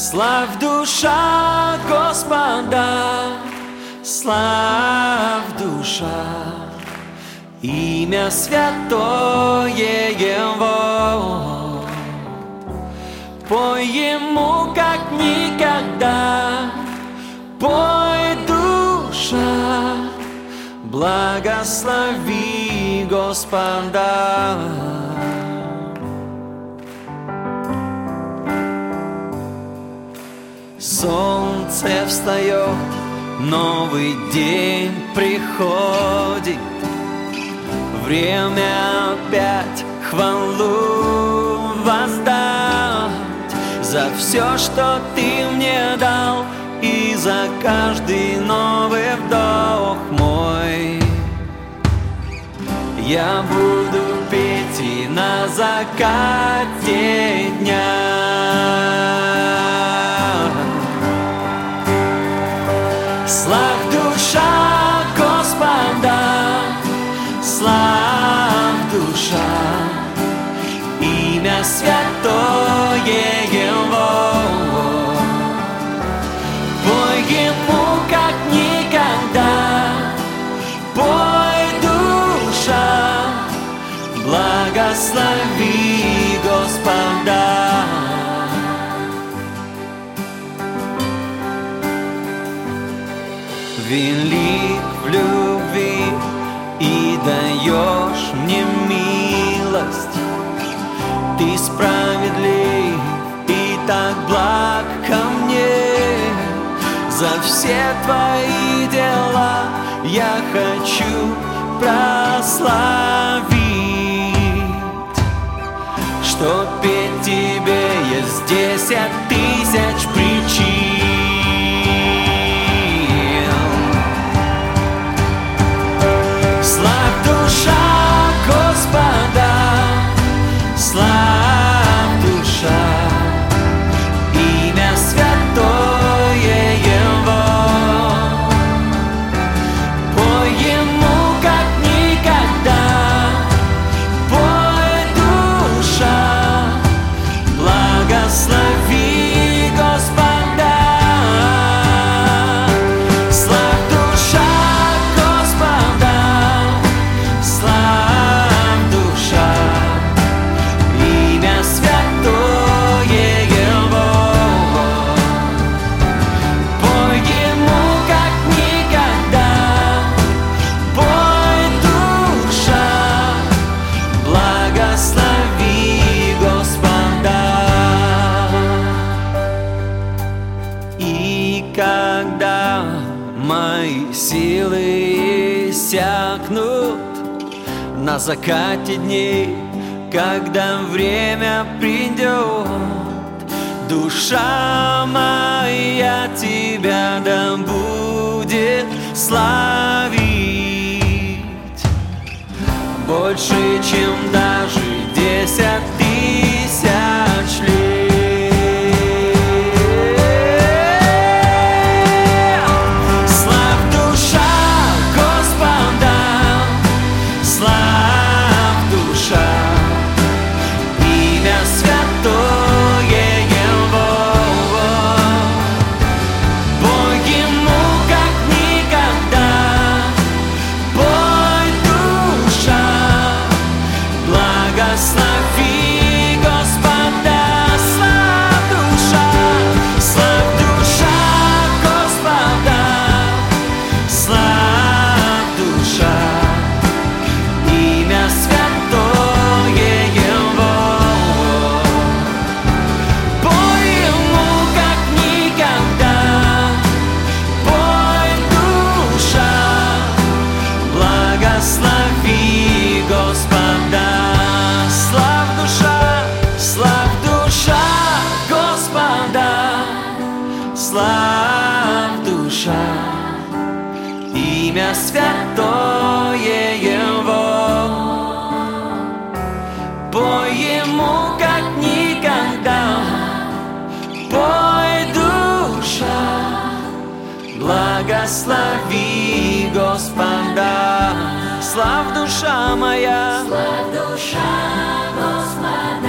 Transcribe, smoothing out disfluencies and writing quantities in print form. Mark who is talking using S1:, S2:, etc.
S1: Славь душа Господа, славь душа, имя святое Его. Пой Ему как никогда, пой душа, благослови Господа. Солнце встает, новый день приходит, время опять хвалу воздать за все, что Ты мне дал, и за каждый новый вдох мой. Я буду петь и на закате дня. Славь душа Господа, славь душа, имя святое Его. Пой Ему как никогда, пой душа, благослови Господа. Велик в любви и даешь мне милость, Ты справедлив и так благ ко мне. За все Твои дела я хочу прославить, что петь Тебе есть 10 000 причин. Славь душа Господа, славь душа, имя святое Его. Пой Ему как никогда, пой душа, благослови Господа. Славь душа Господа, славь душа, имя святое Его. Пой Ему как никогда, пой душа, благослови Господа. И когда мои силы иссякнут на закате дней, когда время придет, душа моя Тебя да будет славить больше, чем даже 10 000 лет. Славь душа Господа, славь душа, имя святое Его. Пой Ему как никогда, пой душа, благослови Господа. Славь душа Господа, славь душа, имя святое Его. Пой Ему как никогда, пой душа, благослови Господа. Славь душа Господа, славь душа, имя святое Его. Пой Ему как никогда, пой душа, благослови Господа. Славь душа моя,
S2: Славь душа Господа.